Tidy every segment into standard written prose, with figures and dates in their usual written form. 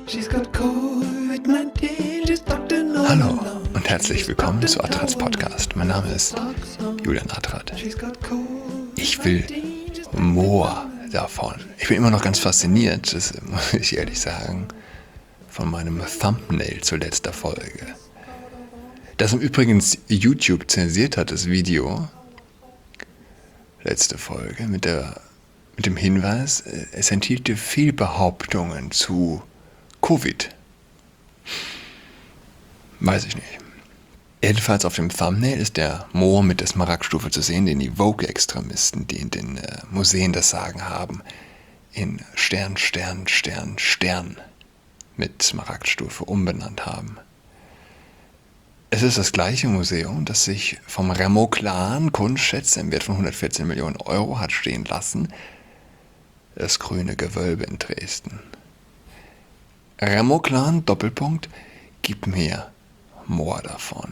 Hallo und herzlich willkommen zu Adrats Podcast. Mein Name ist Julian Adrat. Ich will more davon. Ich bin immer noch ganz fasziniert, das muss ich ehrlich sagen, von meinem Thumbnail zur letzten Folge. Das im Übrigen YouTube zensiert hat, das Video, letzte Folge, mit dem Hinweis, es enthielte Fehlbehauptungen zu Covid. Weiß ich nicht. Jedenfalls auf dem Thumbnail ist der Moor mit der Smaragdstufe zu sehen, den die Woke-Extremisten, die in den Museen das Sagen haben, in Stern mit Smaragdstufe umbenannt haben. Es ist das gleiche Museum, das sich vom Rameau-Clan Kunstschätze im Wert von 114 Millionen Euro hat stehen lassen. Das Grüne Gewölbe in Dresden. Rameau-Clan, Doppelpunkt, gib mir more davon.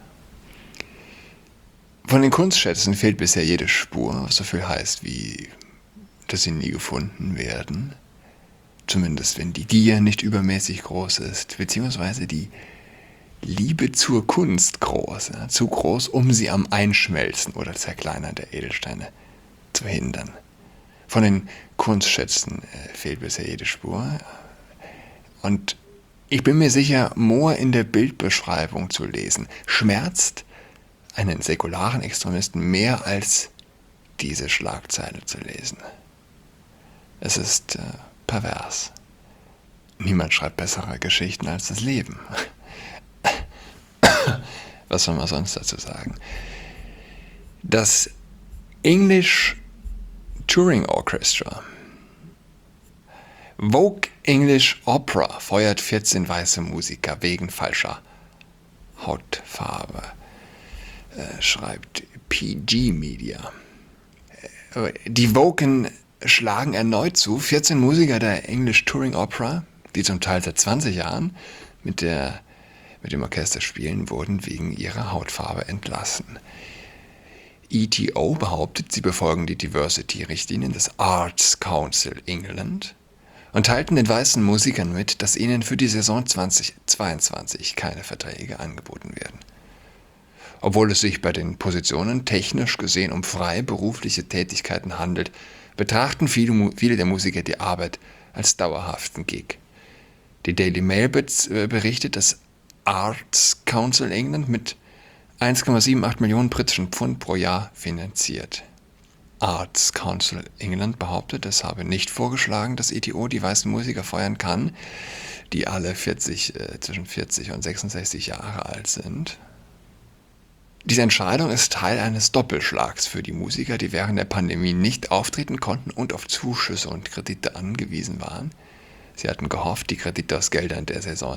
Von den Kunstschätzen fehlt bisher jede Spur, was so viel heißt wie, dass sie nie gefunden werden. Zumindest wenn die Gier nicht übermäßig groß ist, beziehungsweise die Liebe zur Kunst groß, ja, zu groß, um sie am Einschmelzen oder Zerkleinern der Edelsteine zu hindern. Von den Kunstschätzen fehlt bisher jede Spur. Und ich bin mir sicher, more in der Bildbeschreibung zu lesen, schmerzt einen säkularen Extremisten mehr als diese Schlagzeile zu lesen. Es ist pervers. Niemand schreibt bessere Geschichten als das Leben. Was soll man sonst dazu sagen? Das English Touring Orchestra, Vogue English Opera, feuert 14 weiße Musiker wegen falscher Hautfarbe, schreibt PG Media. Die Woken schlagen erneut zu. 14 Musiker der English Touring Opera, die zum Teil seit 20 Jahren mit dem Orchester spielen, wurden wegen ihrer Hautfarbe entlassen. ETO behauptet, sie befolgen die Diversity-Richtlinien des Arts Council England und teilten den weißen Musikern mit, dass ihnen für die Saison 2022 keine Verträge angeboten werden. Obwohl es sich bei den Positionen technisch gesehen um freiberufliche Tätigkeiten handelt, betrachten viele der Musiker die Arbeit als dauerhaften Gig. Die Daily Mail berichtet, dass Arts Council England mit 1,78 Millionen britischen Pfund pro Jahr finanziert. Arts Council England behauptet, es habe nicht vorgeschlagen, dass ETO die weißen Musiker feuern kann, die alle zwischen 40 und 66 Jahre alt sind. Diese Entscheidung ist Teil eines Doppelschlags für die Musiker, die während der Pandemie nicht auftreten konnten und auf Zuschüsse und Kredite angewiesen waren. Sie hatten gehofft, die Kredite aus Geldern der Saison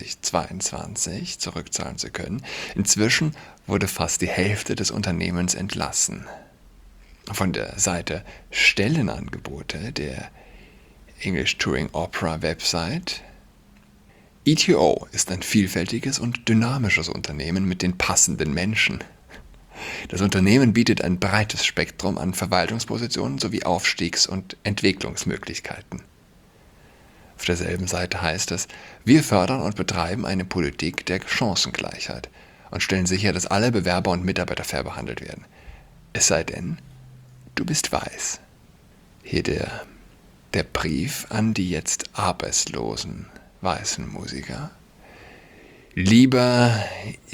2022 zurückzahlen zu können. Inzwischen wurde fast die Hälfte des Unternehmens entlassen. Von der Seite Stellenangebote der English Touring Opera Website: ETO ist ein vielfältiges und dynamisches Unternehmen mit den passenden Menschen. Das Unternehmen bietet ein breites Spektrum an Verwaltungspositionen sowie Aufstiegs- und Entwicklungsmöglichkeiten. Auf derselben Seite heißt es: Wir fördern und betreiben eine Politik der Chancengleichheit und stellen sicher, dass alle Bewerber und Mitarbeiter fair behandelt werden. Es sei denn, du bist weiß. Hier der Brief an die jetzt arbeitslosen weißen Musiker. Lieber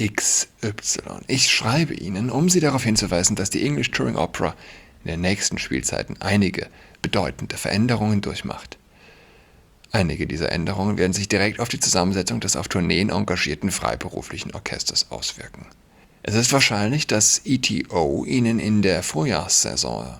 XY, ich schreibe Ihnen, um Sie darauf hinzuweisen, dass die English Touring Opera in den nächsten Spielzeiten einige bedeutende Veränderungen durchmacht. Einige dieser Änderungen werden sich direkt auf die Zusammensetzung des auf Tourneen engagierten freiberuflichen Orchesters auswirken. Es ist wahrscheinlich, dass ETO Ihnen in der Vorjahrssaison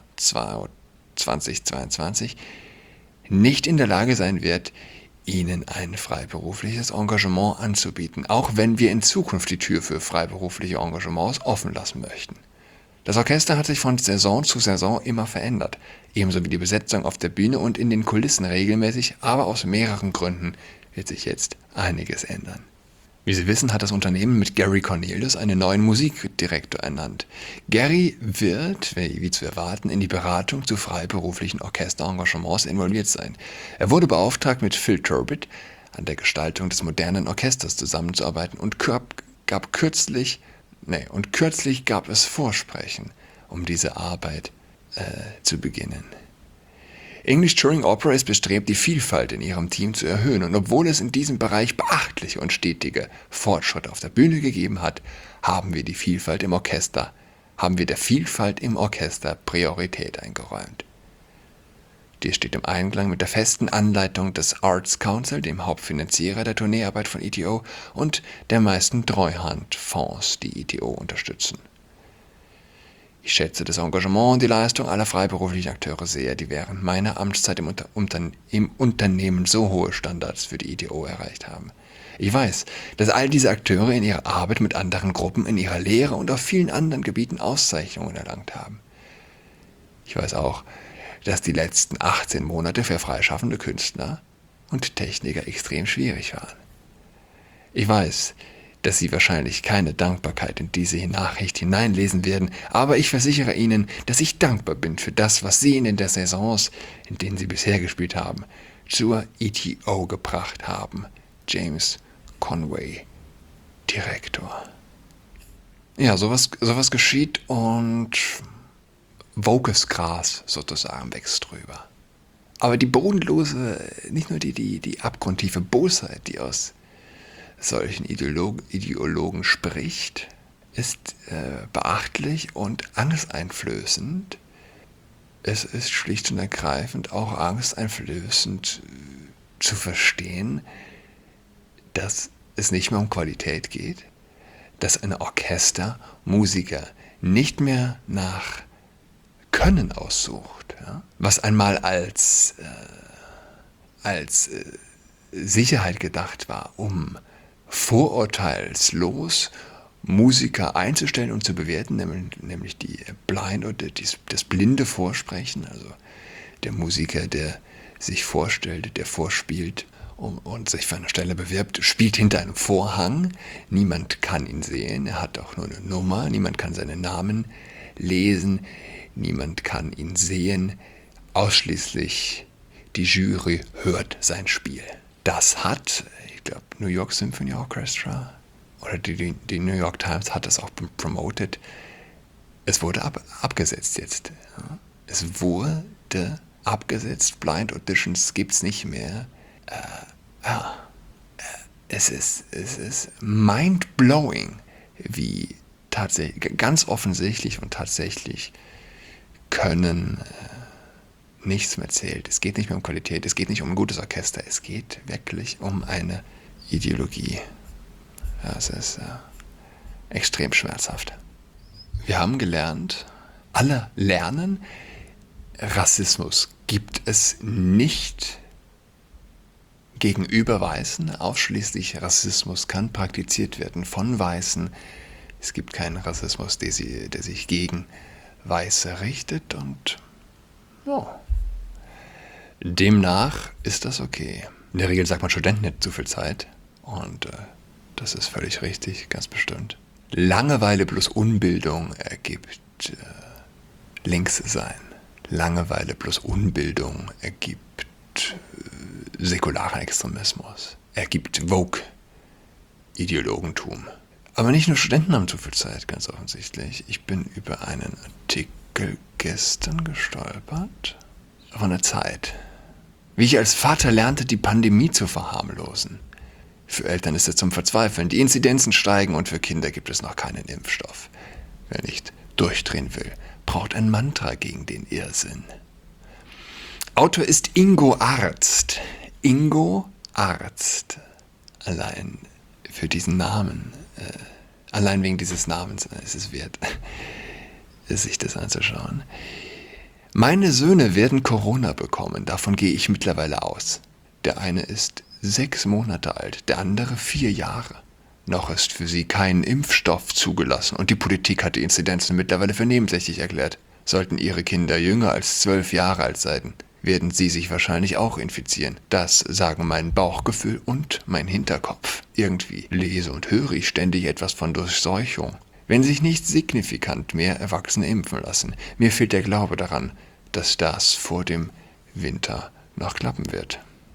2022 nicht in der Lage sein wird, Ihnen ein freiberufliches Engagement anzubieten, auch wenn wir in Zukunft die Tür für freiberufliche Engagements offen lassen möchten. Das Orchester hat sich von Saison zu Saison immer verändert, ebenso wie die Besetzung auf der Bühne und in den Kulissen regelmäßig, aber aus mehreren Gründen wird sich jetzt einiges ändern. Wie Sie wissen, hat das Unternehmen mit Gary Cornelius einen neuen Musikdirektor ernannt. Gary wird, wie zu erwarten, in die Beratung zu freiberuflichen Orchesterengagements involviert sein. Er wurde beauftragt, mit Phil Turbett an der Gestaltung des modernen Orchesters zusammenzuarbeiten und kürzlich gab es Vorsprechen, um diese Arbeit zu beginnen. English Touring Opera ist bestrebt, die Vielfalt in ihrem Team zu erhöhen, und obwohl es in diesem Bereich beachtliche und stetige Fortschritte auf der Bühne gegeben hat, haben wir der Vielfalt im Orchester Priorität eingeräumt. Dies steht im Einklang mit der festen Anleitung des Arts Council, dem Hauptfinanzierer der Tourneearbeit von ETO und der meisten Treuhandfonds, die ETO unterstützen. Ich schätze das Engagement und die Leistung aller freiberuflichen Akteure sehr, die während meiner Amtszeit im Unternehmen so hohe Standards für die ETO erreicht haben. Ich weiß, dass all diese Akteure in ihrer Arbeit mit anderen Gruppen, in ihrer Lehre und auf vielen anderen Gebieten Auszeichnungen erlangt haben. Ich weiß auch, dass die letzten 18 Monate für freischaffende Künstler und Techniker extrem schwierig waren. Ich weiß, dass Sie wahrscheinlich keine Dankbarkeit in diese Nachricht hineinlesen werden, aber ich versichere Ihnen, dass ich dankbar bin für das, was Sie in den Saisons, in denen Sie bisher gespielt haben, zur ETO gebracht haben. James Conway, Direktor. Ja, sowas geschieht und wokes Gras sozusagen wächst drüber. Aber die bodenlose, nicht nur die abgrundtiefe Bosheit, die aus solchen Ideologen spricht, ist beachtlich und angsteinflößend. Es ist schlicht und ergreifend auch angsteinflößend zu verstehen, dass es nicht mehr um Qualität geht, dass ein Orchester Musiker nicht mehr nach Können aussucht, ja? Was einmal als Sicherheit gedacht war, um vorurteilslos Musiker einzustellen und zu bewerten, nämlich die Blind oder das blinde Vorsprechen, also der Musiker, der sich vorstellt, der vorspielt und sich für eine Stelle bewirbt, spielt hinter einem Vorhang, niemand kann ihn sehen, er hat auch nur eine Nummer, niemand kann seinen Namen lesen, niemand kann ihn sehen, ausschließlich die Jury hört sein Spiel. Das hat, ich glaube, New York Symphony Orchestra oder die New York Times hat das auch promoted. Es wurde abgesetzt jetzt. Ja. Es wurde abgesetzt. Blind Auditions gibt es nicht mehr. Es ist mind-blowing, wie tatsächlich, ganz offensichtlich und tatsächlich Können nichts mehr zählt. Es geht nicht mehr um Qualität, es geht nicht um ein gutes Orchester, es geht wirklich um eine Ideologie. Ja, es ist extrem schmerzhaft. Wir haben gelernt, alle lernen, Rassismus gibt es nicht gegenüber Weißen. Ausschließlich Rassismus kann praktiziert werden von Weißen. Es gibt keinen Rassismus, der sich gegen Weiße richtet und ja. Demnach ist das okay. In der Regel sagt man, Studenten hätten zu viel Zeit und das ist völlig richtig, ganz bestimmt. Langeweile plus Unbildung ergibt Linkssein. Langeweile plus Unbildung ergibt säkularen Extremismus. Ergibt Woke-Ideologentum. Aber nicht nur Studenten haben zu viel Zeit, ganz offensichtlich. Ich bin über einen Artikel gestern gestolpert von der Zeit. Wie ich als Vater lernte, die Pandemie zu verharmlosen. Für Eltern ist es zum Verzweifeln. Die Inzidenzen steigen und für Kinder gibt es noch keinen Impfstoff. Wer nicht durchdrehen will, braucht ein Mantra gegen den Irrsinn. Autor ist Ingo Arzt. Ingo Arzt. Allein für diesen Namen, allein wegen dieses Namens ist es wert, sich das anzuschauen. Meine Söhne werden Corona bekommen, davon gehe ich mittlerweile aus. Der eine ist 6 Monate alt, der andere 4 Jahre. Noch ist für sie kein Impfstoff zugelassen und die Politik hat die Inzidenzen mittlerweile für nebensächlich erklärt. Sollten ihre Kinder jünger als 12 Jahre alt sein, werden sie sich wahrscheinlich auch infizieren. Das sagen mein Bauchgefühl und mein Hinterkopf. Irgendwie lese und höre ich ständig etwas von Durchseuchung. Wenn sich nicht signifikant mehr Erwachsene impfen lassen, mir fehlt der Glaube daran, dass das vor dem Winter noch klappen wird.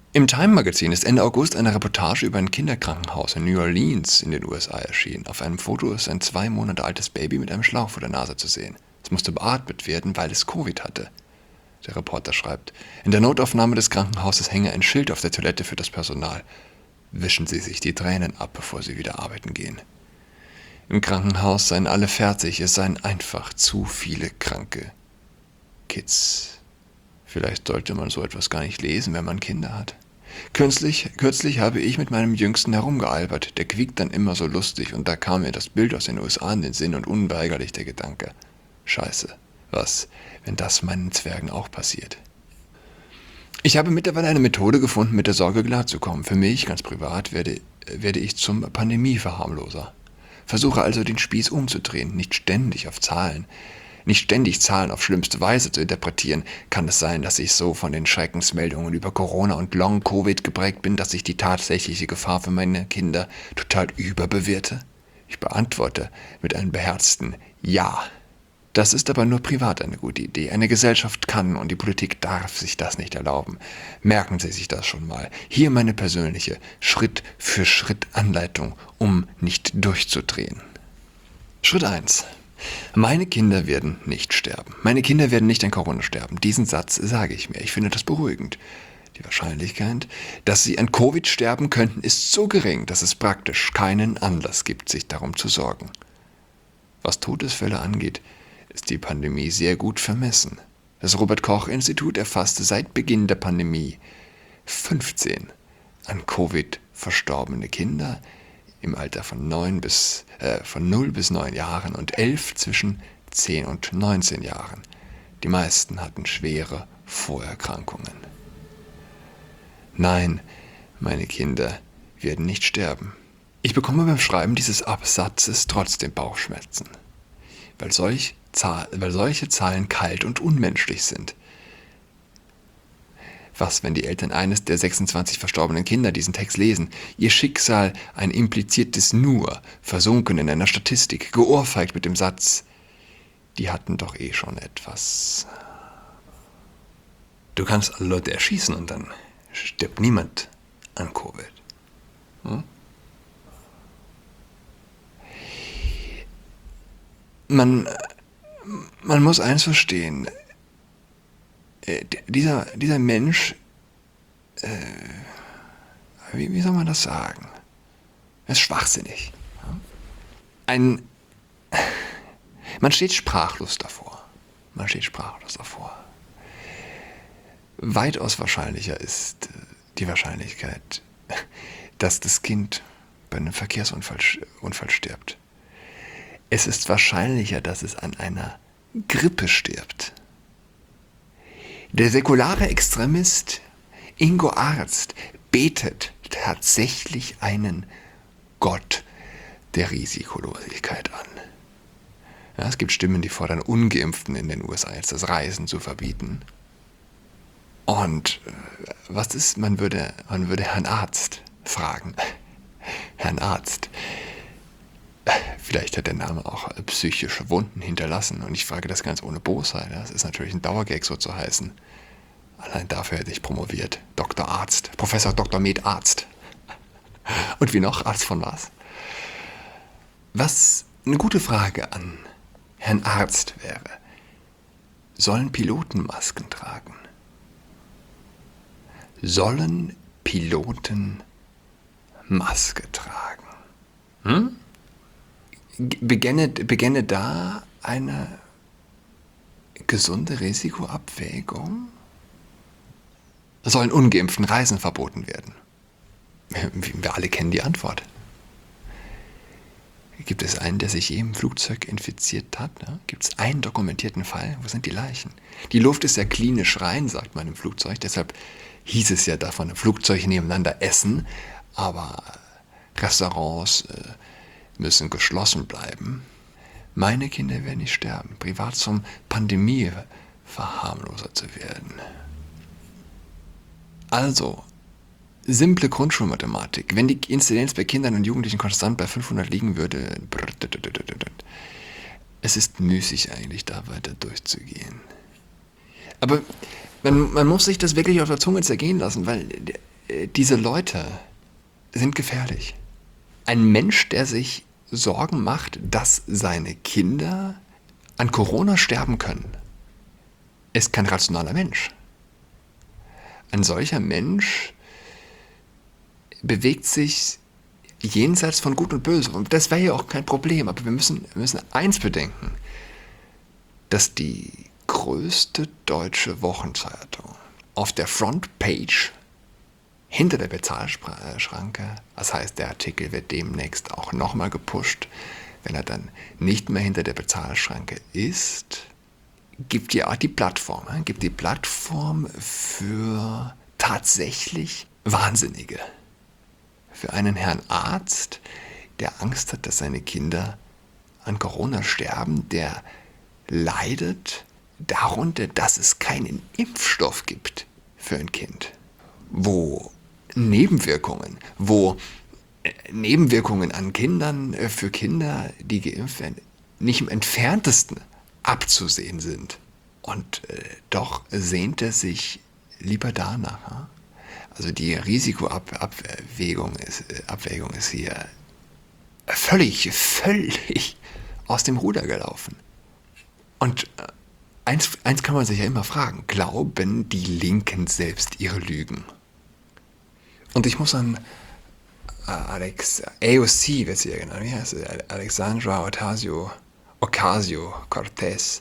Im Time-Magazin ist Ende August eine Reportage über ein Kinderkrankenhaus in New Orleans in den USA erschienen. Auf einem Foto ist ein 2 Monate altes Baby mit einem Schlauch vor der Nase zu sehen. Es musste beatmet werden, weil es Covid hatte. Der Reporter schreibt, in der Notaufnahme des Krankenhauses hänge ein Schild auf der Toilette für das Personal. Wischen Sie sich die Tränen ab, bevor Sie wieder arbeiten gehen. Im Krankenhaus seien alle fertig, es seien einfach zu viele kranke Kids. Vielleicht sollte man so etwas gar nicht lesen, wenn man Kinder hat. Kürzlich habe ich mit meinem Jüngsten herumgealbert, der quiekt dann immer so lustig und da kam mir das Bild aus den USA in den Sinn und unweigerlich der Gedanke, Scheiße, was, wenn das meinen Zwergen auch passiert? Ich habe mittlerweile eine Methode gefunden, mit der Sorge klarzukommen. Für mich, ganz privat, werde ich zum Pandemieverharmloser. Versuche also den Spieß umzudrehen, nicht ständig Zahlen auf schlimmste Weise zu interpretieren. Kann es sein, dass ich so von den Schreckensmeldungen über Corona und Long-Covid geprägt bin, dass ich die tatsächliche Gefahr für meine Kinder total überbewerte? Ich beantworte mit einem beherzten Ja. Das ist aber nur privat eine gute Idee. Eine Gesellschaft kann und die Politik darf sich das nicht erlauben. Merken Sie sich das schon mal. Hier meine persönliche Schritt-für-Schritt-Anleitung, um nicht durchzudrehen. Schritt 1. Meine Kinder werden nicht sterben. Meine Kinder werden nicht an Corona sterben. Diesen Satz sage ich mir. Ich finde das beruhigend. Die Wahrscheinlichkeit, dass sie an Covid sterben könnten, ist so gering, dass es praktisch keinen Anlass gibt, sich darum zu sorgen. Was Todesfälle angeht, ist die Pandemie sehr gut vermessen. Das Robert-Koch-Institut erfasste seit Beginn der Pandemie 15 an Covid verstorbene Kinder im Alter von 0 bis 9 Jahren und 11 zwischen 10 und 19 Jahren. Die meisten hatten schwere Vorerkrankungen. Nein, meine Kinder werden nicht sterben. Ich bekomme beim Schreiben dieses Absatzes trotzdem Bauchschmerzen, weil solche Zahlen kalt und unmenschlich sind. Was, wenn die Eltern eines der 26 verstorbenen Kinder diesen Text lesen, ihr Schicksal ein impliziertes Nur, versunken in einer Statistik, geohrfeigt mit dem Satz, die hatten doch eh schon etwas. Du kannst alle Leute erschießen und dann stirbt niemand an Covid. Hm? Man muss eins verstehen. Dieser Mensch, wie soll man das sagen? Er ist schwachsinnig. Man steht sprachlos davor. Weitaus wahrscheinlicher ist die Wahrscheinlichkeit, dass das Kind bei einem Verkehrsunfall stirbt. Es ist wahrscheinlicher, dass es an einer Grippe stirbt. Der säkulare Extremist Ingo Arzt betet tatsächlich einen Gott der Risikolosigkeit an. Ja, es gibt Stimmen, die fordern, Ungeimpften in den USA jetzt das Reisen zu verbieten. Und was ist, man würde Herrn Arzt fragen. Herrn Arzt. Vielleicht hat der Name auch psychische Wunden hinterlassen. Und ich frage das ganz ohne Bosheit. Das ist natürlich ein Dauergag, so zu heißen. Allein dafür hätte ich promoviert. Dr. Arzt. Professor Dr. Med Arzt. Und wie noch? Arzt von was? Was eine gute Frage an Herrn Arzt wäre. Sollen Piloten Masken tragen? Sollen Piloten Maske tragen? Begänne da eine gesunde Risikoabwägung? Sollen Ungeimpften Reisen verboten werden? Wir alle kennen die Antwort. Gibt es einen, der sich je im Flugzeug infiziert hat? Ne? Gibt es einen dokumentierten Fall? Wo sind die Leichen? Die Luft ist ja klinisch rein, sagt man im Flugzeug. Deshalb hieß es ja, darf man im Flugzeug nebeneinander essen. Aber Restaurants müssen geschlossen bleiben. Meine Kinder werden nicht sterben, privat zum Pandemieverharmloser zu werden. Also, simple Grundschulmathematik. Wenn die Inzidenz bei Kindern und Jugendlichen konstant bei 500 liegen würde, es ist müßig eigentlich, da weiter durchzugehen. Aber man muss sich das wirklich auf der Zunge zergehen lassen, weil diese Leute sind gefährlich. Ein Mensch, der sich Sorgen macht, dass seine Kinder an Corona sterben können, ist kein rationaler Mensch. Ein solcher Mensch bewegt sich jenseits von Gut und Böse. Und das wäre ja auch kein Problem. Aber wir müssen eins bedenken, dass die größte deutsche Wochenzeitung auf der Frontpage hinter der Bezahlschranke, das heißt, der Artikel wird demnächst auch nochmal gepusht, wenn er dann nicht mehr hinter der Bezahlschranke ist, gibt ja die Plattform. Gibt die Plattform für tatsächlich Wahnsinnige. Für einen Herrn Arzt, der Angst hat, dass seine Kinder an Corona sterben, der leidet darunter, dass es keinen Impfstoff gibt für ein Kind. Wo Nebenwirkungen an Kindern, für Kinder, die geimpft werden, nicht im entferntesten abzusehen sind. Und doch sehnt er sich lieber danach. Also die Risikoabwägung ist hier völlig aus dem Ruder gelaufen. Und eins kann man sich ja immer fragen, glauben die Linken selbst ihre Lügen? Und ich muss an AOC, wird sie ja genannt, wie heißt sie? Alexandra Ocasio-Cortez,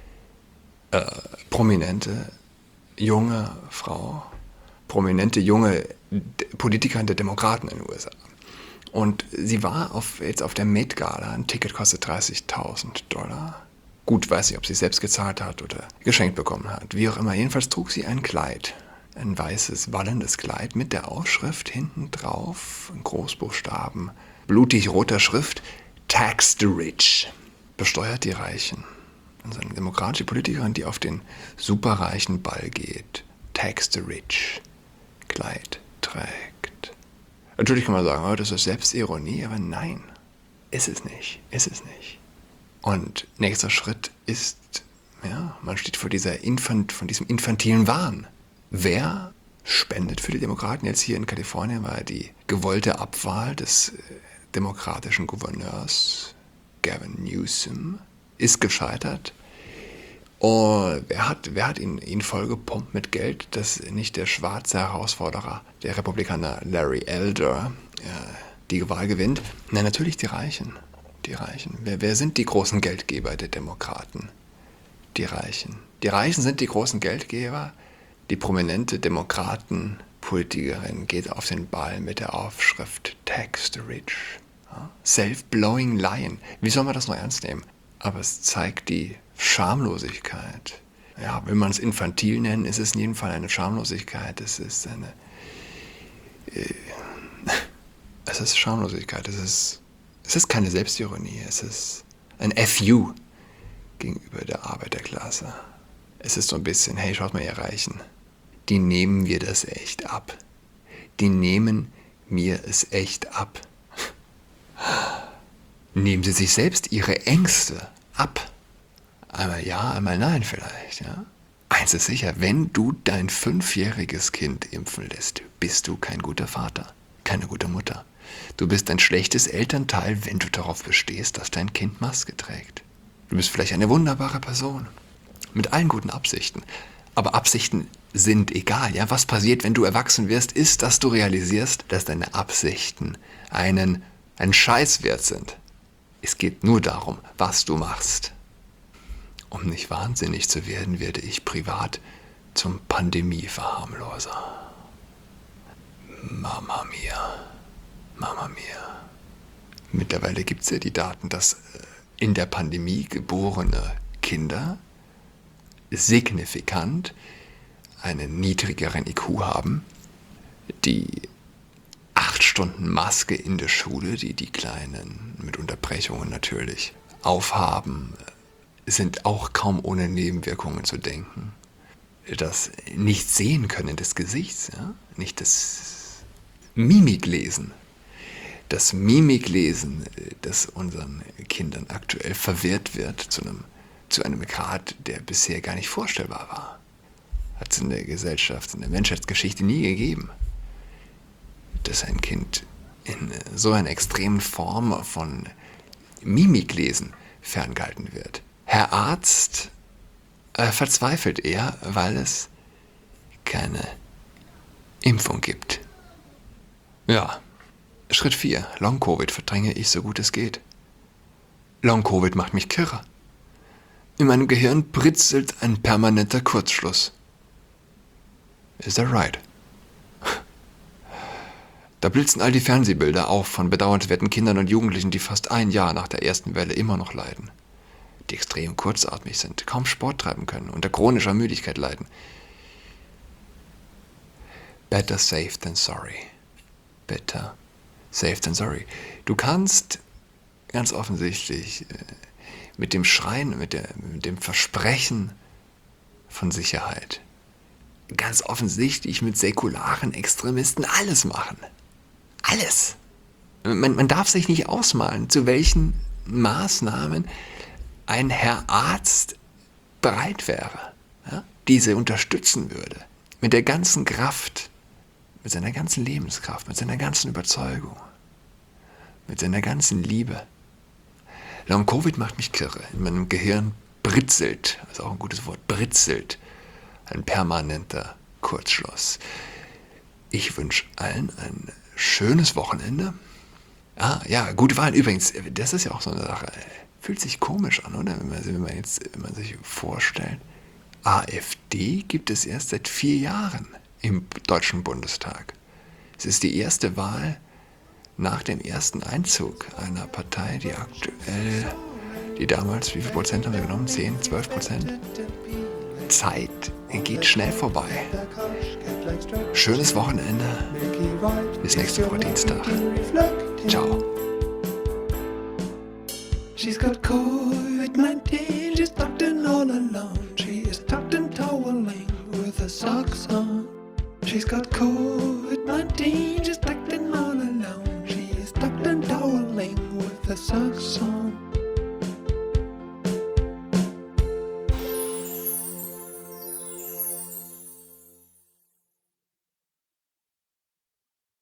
prominente junge Frau, prominente junge Politikerin der Demokraten in den USA. Und sie war jetzt auf der Met Gala, ein Ticket kostet $30.000. Gut, weiß ich, ob sie es selbst gezahlt hat oder geschenkt bekommen hat. Wie auch immer, jedenfalls trug sie ein Kleid. Ein weißes, wallendes Kleid mit der Aufschrift hinten drauf, in Großbuchstaben, blutig roter Schrift, Tax the Rich, besteuert die Reichen. Also eine demokratische Politikerin, die auf den superreichen Ball geht, Tax the Rich, Kleid trägt. Natürlich kann man sagen, oh, das ist Selbstironie, aber nein, ist es nicht. Und nächster Schritt ist, ja, man steht vor diesem infantilen Wahn. Wer spendet für die Demokraten? Jetzt hier in Kalifornien war die gewollte Abwahl des demokratischen Gouverneurs Gavin Newsom ist gescheitert. Und wer hat ihn vollgepumpt mit Geld, dass nicht der schwarze Herausforderer, der Republikaner Larry Elder, die Wahl gewinnt? Na, natürlich die Reichen. Die Reichen. Wer sind die großen Geldgeber der Demokraten? Die Reichen. Die Reichen sind die großen Geldgeber. Die prominente Demokraten-Politikerin geht auf den Ball mit der Aufschrift Tax the Rich. Self-blowing Lion. Wie soll man das noch ernst nehmen? Aber es zeigt die Schamlosigkeit. Ja, will man es infantil nennen, ist es in jedem Fall eine Schamlosigkeit. Es ist Schamlosigkeit. Es ist keine Selbstironie. Es ist ein FU gegenüber der Arbeiterklasse. Es ist so ein bisschen, hey, schaut mal, ihr Reichen, die nehmen wir das echt ab. Die nehmen mir es echt ab. Nehmen sie sich selbst ihre Ängste ab. Einmal ja, einmal nein vielleicht. Ja? Eins ist sicher, wenn du dein 5-jähriges Kind impfen lässt, bist du kein guter Vater, keine gute Mutter. Du bist ein schlechtes Elternteil, wenn du darauf bestehst, dass dein Kind Maske trägt. Du bist vielleicht eine wunderbare Person, mit allen guten Absichten. Aber Absichten sind egal. Ja? Was passiert, wenn du erwachsen wirst, ist, dass du realisierst, dass deine Absichten ein Scheiß wert sind. Es geht nur darum, was du machst. Um nicht wahnsinnig zu werden, werde ich privat zum Pandemieverharmloser. Mama mia. Mittlerweile gibt es ja die Daten, dass in der Pandemie geborene Kinder signifikant einen niedrigeren IQ haben. Die 8 Stunden Maske in der Schule, die die Kleinen mit Unterbrechungen natürlich aufhaben, sind auch kaum ohne Nebenwirkungen zu denken. Das Nicht-Sehen-Können des Gesichts, ja? Nicht das Mimiklesen. Das Mimiklesen, das unseren Kindern aktuell verwehrt wird, zu einem Grad, der bisher gar nicht vorstellbar war. Hat es in der Gesellschaft, in der Menschheitsgeschichte nie gegeben. dass ein Kind in so einer extremen Form von Mimiklesen ferngehalten wird. Herr Arzt verzweifelt er, weil es keine Impfung gibt. Ja, Schritt 4. Long-Covid verdränge ich so gut es geht. Long-Covid macht mich kirre. In meinem Gehirn britzelt ein permanenter Kurzschluss. Is that right? Da blitzen all die Fernsehbilder auf von bedauernswerten Kindern und Jugendlichen, die fast ein Jahr nach der ersten Welle immer noch leiden. Die extrem kurzatmig sind, kaum Sport treiben können, unter chronischer Müdigkeit leiden. Better safe than sorry. Better safe than sorry. Du kannst ganz offensichtlich mit dem Schreien, mit dem Versprechen von Sicherheit, ganz offensichtlich mit säkularen Extremisten alles machen. Alles. Man darf sich nicht ausmalen, zu welchen Maßnahmen ein Herr Arzt bereit wäre, ja, diese unterstützen würde. Mit der ganzen Kraft, mit seiner ganzen Lebenskraft, mit seiner ganzen Überzeugung, mit seiner ganzen Liebe. Long-Covid macht mich kirre. In meinem Gehirn britzelt, das ist auch ein gutes Wort, britzelt ein permanenter Kurzschluss. Ich wünsche allen ein schönes Wochenende. Ah, ja, gute Wahl. Übrigens, das ist ja auch so eine Sache. Fühlt sich komisch an, oder? Wenn man sich vorstellt, AfD gibt es erst seit 4 Jahren im Deutschen Bundestag. Es ist die erste Wahl nach dem ersten Einzug einer Partei, die damals, wie viel Prozent haben sie genommen? 10, 12%? Zeit geht schnell vorbei. Schönes Wochenende. Bis nächste Woche Dienstag. Ciao. She's got COVID-19, she's tucked in all alone. She is tucked in toweling with her socks on. She's got COVID-19, she's tucked in all alone. She is tucked in toweling with her socks on.